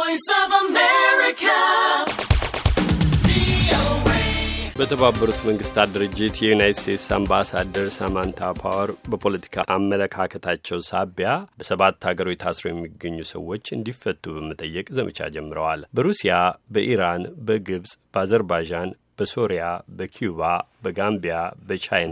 Voice of America. በተባበሩት መንግስታት ድርጅት የዩናይትድ ስቴትስ አምባሳደር ሳማንታ ፓወር በፖለቲካ አመለካከታቸው ሳቢያ በ7 ሀገሮች ታስረው የሚገኙ ሰዎች እንዲፈቱ በመጠየቅ ዘመቻ ጀምረዋል። በሩሲያ፣ በኢራን፣ በግብጽ፣ በአዘርባይጃን፣ በሶሪያ፣ በኪዩባ፣ በጋምቢያ፣ በቻይና፣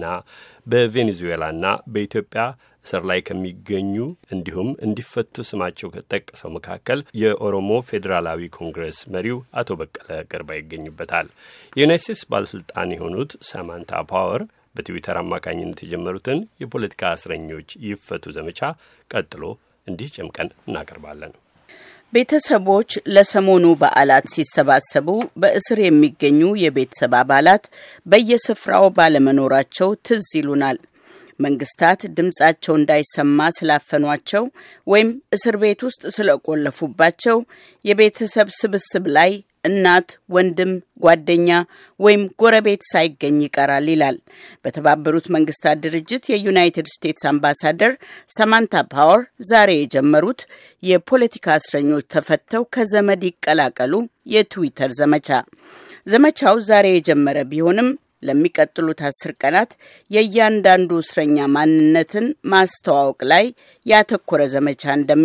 በቬኔዙዌላና በኢትዮጵያ እስር ላይ ከሚገኙ እንዲሁም እንዲፈቱ ስማቸው ከተጠቀሰው መካከል የኦሮሞ ፌዴራላዊ ኮንግረስ መሪው አቶ በቀለ ገርባ ይገኙበታል። የዩናይትድ ስቴትስ ባለስልጣን የሆኑት ሳማንታ ፓወር በትዊተር አማካኝነት የጀመሩትን የፖለቲካ እስረኞች ይፈቱ ዘመቻ ቀጥሎ እንዲህ ጨምቀን እናቀርባለን። ቤተሰቦች ለሰሞኑ በዓላት ሲሰባሰቡ በእስር የሚገኙ የቤተሰብ አባላት በየስፍራው ባለመኖራቸው ትዝ ይሉናል። መንግስታት ድምጻቸው እንዳይሰማ ስላፈኗቸው ወይም እስር ቤት ውስጥ ስለቆለፉባቸው የቤተሰብ ስብስብ ላይ እናት፣ ወንድም፣ ጓደኛ ወይም ጎረቤት ሳይገኝ ይቀራል ይላል በተባበሩት መንግስታት ድርጅት የዩናይትድ ስቴትስ አምባሳደር ሳማንታ ፓወር ዛሬ የጀመሩት የፖለቲካ እስረኞች ተፈተው ከዘመድ ይቀላቀሉ የትዊተር ዘመቻ። ዘመቻው ዛሬ የጀመረ ቢሆንም ለሚቀጥሉት 10 ቀናት የእያንዳንዱ እስረኛ ማንነትን ማስተዋወቅ ላይ ያተኮረ ዘመቻ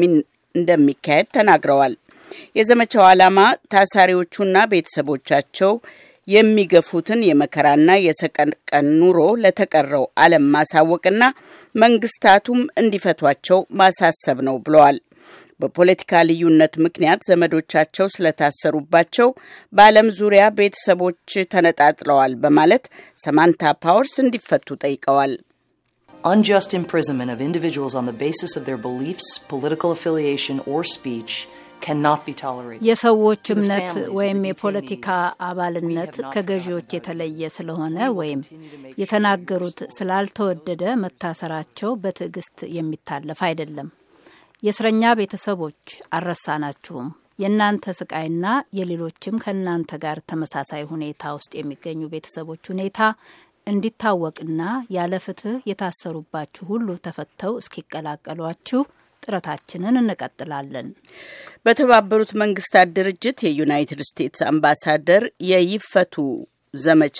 እንደሚካሄድ ተናግረዋል። የዘመቻው ዓላማ ታሳሪዎቹና ቤተሰቦቻቸው የሚገፉትን የመከራና የሰቀቀን ኑሮ ለተቀረው ዓለም ማሳወቅና መንግስታቱም እንዲፈቷቸው ማሳሰብ ነው ብለዋል። በፖለቲካ ልዩነት ምክንያት ዘመዶቻቸው ስለታሰሩባቸው በዓለም ዙሪያ ቤተሰቦች ተነጣጥለዋል በማለት ሳማንታ ፓወርስ እንዲፈቱ ጠይቀዋል። Unjust imprisonment of individuals on the basis of their beliefs, political affiliation or speech cannot be tolerated. የሰዎች እምነት ወይም የፖለቲካ አባልነት ከገዢዎች የተለየ ስለሆነ ወይም የተናገሩት ስላልተወደደ መታሰራቸው በትዕግስት የሚታለፍ አይደለም። የእስረኛ ቤተሰቦች አልረሳናችሁም። የእናንተ ስቃይና የሌሎችም ከእናንተ ጋር ተመሳሳይ ሁኔታ ውስጥ የሚገኙ ቤተሰቦች ሁኔታ እንዲታወቅና ያለ ፍትህ የታሰሩባችሁ ሁሉ ተፈተው እስኪቀላቀሏችሁ ጥረታችንን እንቀጥላለን። በተባበሩት መንግስታት ድርጅት የዩናይትድ ስቴትስ አምባሳደር የይፈቱ ዘመቻ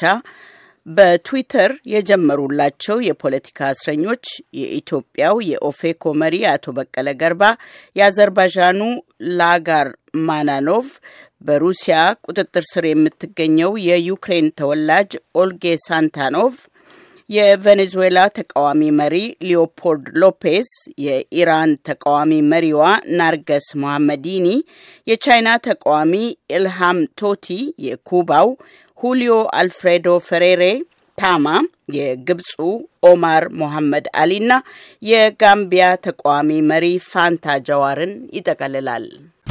በትዊተር የጀመሩላቸው የፖለቲካ እስረኞች የኢትዮጵያው የኦፌኮ መሪ አቶ በቀለ ገርባ፣ የአዘርባይጃኑ ላጋር ማናኖቭ፣ በሩሲያ ቁጥጥር ስር የምትገኘው የዩክሬን ተወላጅ ኦልጌ ሳንታኖቭ፣ የቬኔዙዌላ ተቃዋሚ መሪ ሊዮፖልድ ሎፔዝ፣ የኢራን ተቃዋሚ መሪዋ ናርገስ ሞሐመዲኒ፣ የቻይና ተቃዋሚ ኢልሃም ቶቲ፣ የኩባው ሁሊዮ አልፍሬዶ ፈሬሬ ታማ፣ የግብፁ ኦማር ሞሐመድ አሊና የጋምቢያ ተቃዋሚ መሪ ፋንታ ጃዋርን ይጠቀልላል።